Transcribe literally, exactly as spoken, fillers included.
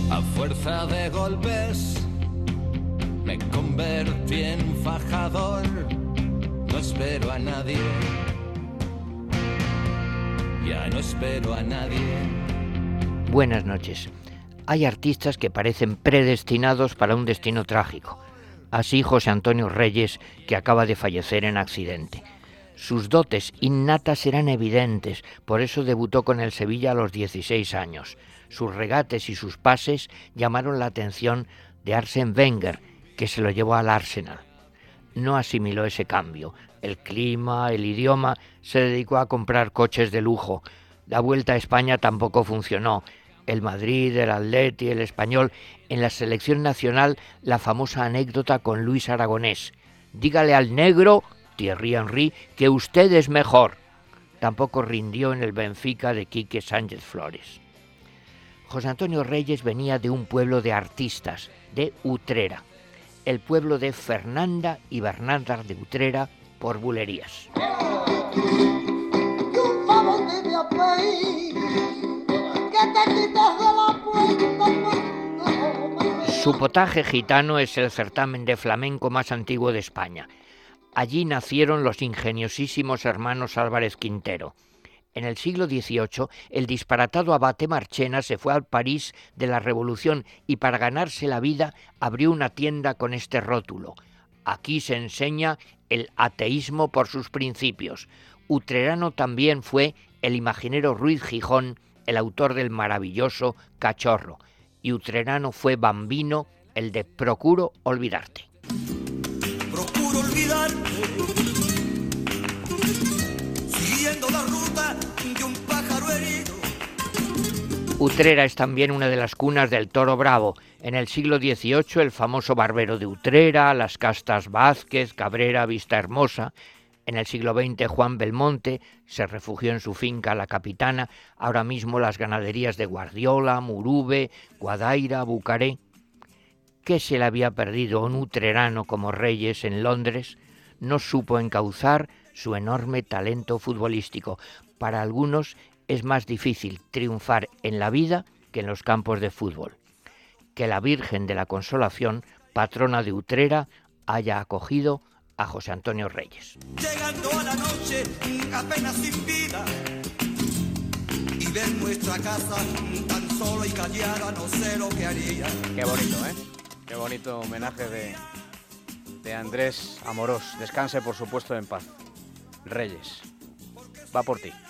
A fuerza de golpes me convertí en fajador. No espero a nadie. Ya no espero a nadie. Buenas noches. Hay artistas que parecen predestinados para un destino trágico. Así José Antonio Reyes, que acaba de fallecer en accidente. Sus dotes innatas eran evidentes, por eso debutó con el Sevilla a los dieciséis años. Sus regates y sus pases llamaron la atención de Arsène Wenger, que se lo llevó al Arsenal. No asimiló ese cambio. El clima, el idioma, se dedicó a comprar coches de lujo. La Vuelta a España tampoco funcionó. El Madrid, el Atleti, el Español. En la selección nacional, la famosa anécdota con Luis Aragonés. Dígale al negro, Thierry Henry, que usted es mejor. Tampoco rindió en el Benfica de Quique Sánchez Flores. José Antonio Reyes venía de un pueblo de artistas, de Utrera. El pueblo de Fernanda y Bernarda de Utrera por bulerías. Su potaje gitano es el certamen de flamenco más antiguo de España. Allí nacieron los ingeniosísimos hermanos Álvarez Quintero. En el siglo dieciocho, el disparatado abate Marchena se fue al París de la Revolución y para ganarse la vida abrió una tienda con este rótulo. Aquí se enseña el ateísmo por sus principios. Utrerano también fue el imaginero Ruiz Gijón, el autor del maravilloso Cachorro. Y utrerano fue Bambino, el de Procuro olvidarte. Procuro olvidarte, siguiendo la ruta de un pájaro herido. Utrera es también una de las cunas del toro bravo. En el siglo dieciocho, el famoso barbero de Utrera, las castas Vázquez, Cabrera, Vista Hermosa. En el siglo veinte, Juan Belmonte se refugió en su finca La Capitana. Ahora mismo las ganaderías de Guardiola, Murube, Guadaira, Bucaré. ¿Qué se le había perdido a un utrerano como Reyes en Londres? No supo encauzar su enorme talento futbolístico. Para algunos es más difícil triunfar en la vida que en los campos de fútbol. Que la Virgen de la Consolación, patrona de Utrera, haya acogido a José Antonio Reyes. Llegando a la noche, apenas sin vida, y ver nuestra casa tan sola y callada, no sé lo que haría. Qué bonito, ¿eh? Qué bonito homenaje de, de Andrés Amorós. Descanse, por supuesto, en paz. Reyes, va por ti.